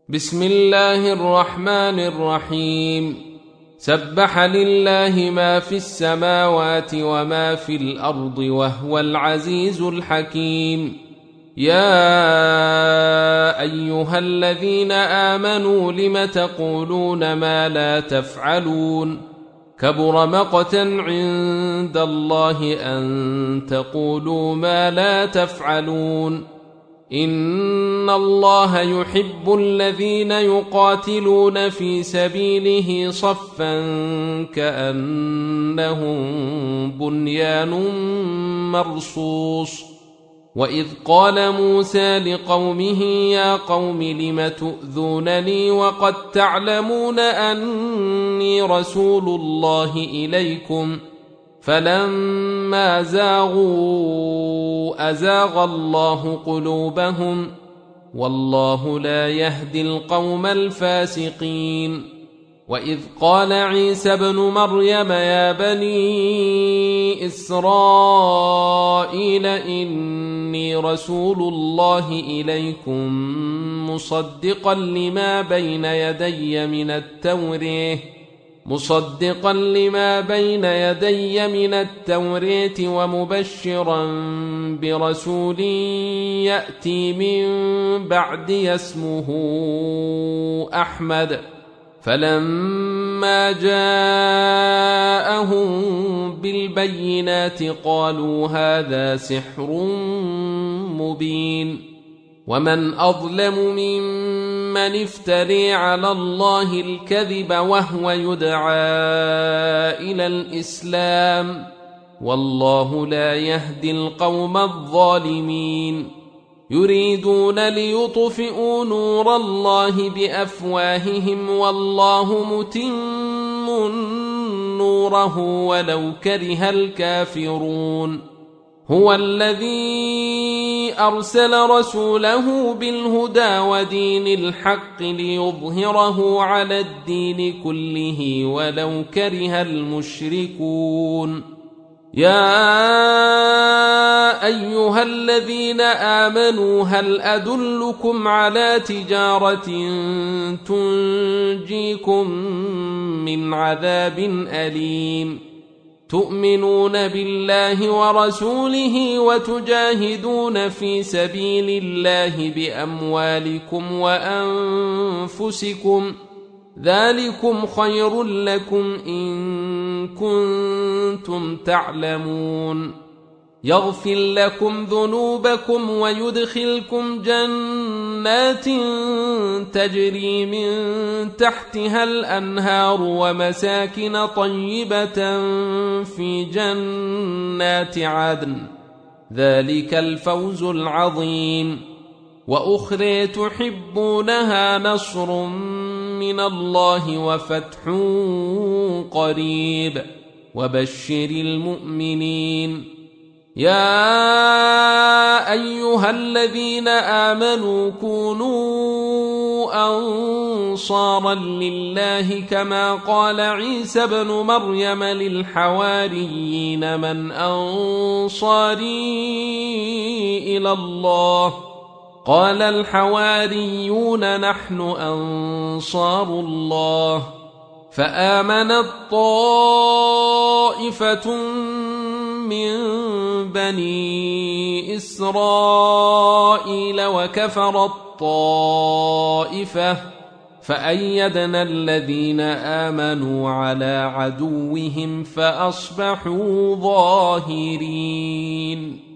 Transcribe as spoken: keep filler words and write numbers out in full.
بسم الله الرحمن الرحيم. سبح لله ما في السماوات وما في الأرض وهو العزيز الحكيم. يا أيها الذين آمنوا لم تقولون ما لا تفعلون؟ كبر مقتا عند الله أن تقولوا ما لا تفعلون. إن الله يحب الذين يقاتلون في سبيله صفا كأنهم بنيان مرصوص. وإذ قال موسى لقومه يا قوم لم تؤذونني وقد تعلمون أني رسول الله إليكم فلما زاغوا أزاغ الله قلوبهم والله لا يهدي القوم الفاسقين. وإذ قال عيسى ابن مريم يا بني إسرائيل إني رسول الله إليكم مصدقا لما بين يدي من التوراة مصدقا لما بين يدي من التوراة ومبشرا برسول يأتي من بعدي اسمه أحمد. فلما جاءهم بالبينات قالوا هذا سحر مبين. ومن أظلم ممن افتري على الله الكذب وهو يدعى إلى الإسلام والله لا يهدي القوم الظالمين. يريدون ليطفئوا نور الله بأفواههم والله متم نوره ولو كره الكافرون. هو الذي أرسل رسوله بالهدى ودين الحق ليظهره على الدين كله ولو كره المشركون. يا أيها الذين آمنوا هل أدلكم على تجارة تنجيكم من عذاب أليم؟ تؤمنون بالله ورسوله وتجاهدون في سبيل الله بأموالكم وأنفسكم ذلكم خير لكم إن كنتم تعلمون. يغفر لكم ذنوبكم ويدخلكم جنات تجري من تحتها الأنهار ومساكن طيبة في جنات عدن ذلك الفوز العظيم. وأخرى تحبونها نصر من الله وفتح قريب وبشر المؤمنين. يا أيها الذين آمنوا كونوا أنصارا لله كما قال عيسى ابن مريم للحواريين من أنصاري إلى الله؟ قال الحواريون نحن أنصار الله. فآمنت طائفة من بني إسرائيل وكفرت طائفة فأيدنا الذين آمنوا على عدوهم فأصبحوا ظاهرين.